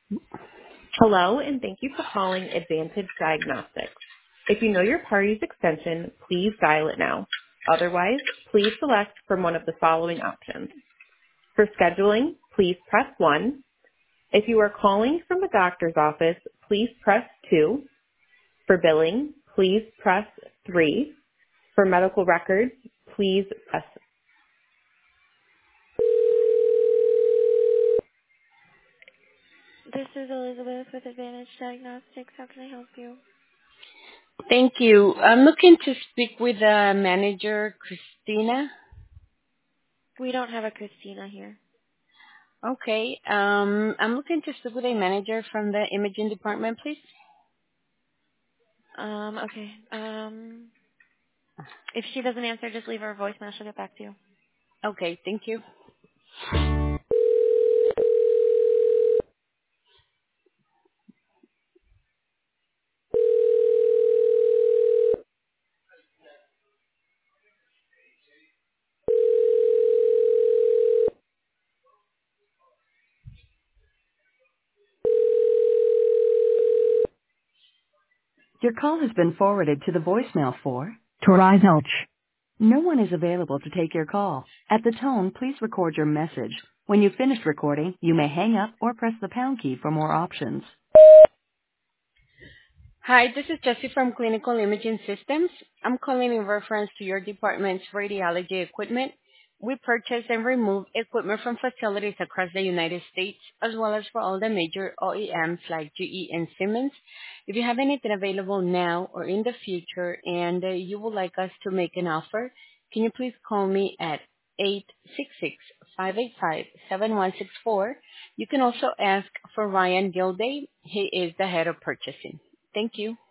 Hello, and thank you for calling Advantage Diagnostics. If you know your party's extension, please dial it now. Otherwise, please select from one of the following options. For scheduling, please press 1. If you are calling from a doctor's office, please press 2. For billing, please press 3. For medical records, please press. This is Elizabeth with Advantage Diagnostics. How can I help you? Thank you. I'm looking to speak with manager Christina. We don't have a Christina here. Okay. I'm looking to speak with a manager from the imaging department, please. Okay. If she doesn't answer, just leave her a voicemail. She'll get back to you. Okay. Thank you. Your call has been forwarded to the voicemail for Torai Helch. No one is available to take your call. At the tone, please record your message. When you've finished recording, you may hang up or press the pound key for more options. Hi, this is Jessie from Clinical Imaging Systems. I'm calling in reference to your department's radiology equipment. We purchase and remove equipment from facilities across the United States, as well as for all the major OEMs like GE and Siemens. If you have anything available now or in the future and you would like us to make an offer, can you please call me at 866-585-7164. You can also ask for Ryan Gilday. He is the head of purchasing. Thank you.